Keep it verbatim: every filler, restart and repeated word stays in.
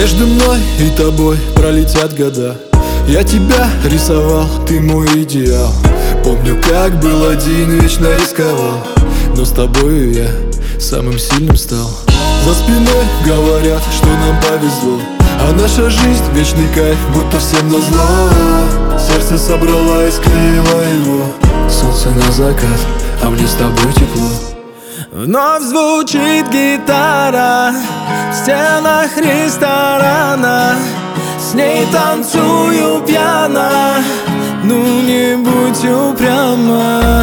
Между мной и тобой пролетят года. Я тебя рисовал, ты мой идеал. Помню, как был один, вечно рисковал, но с тобою я самым сильным стал. За спиной говорят, что нам повезло, а наша жизнь вечный кайф, будто всем назло. Сердце собрала и склеила его. Солнце на закат, а мне с тобой тепло. Вновь звучит гитара в стенах ресторана. С ней танцую пьяно, ну не будь упряма.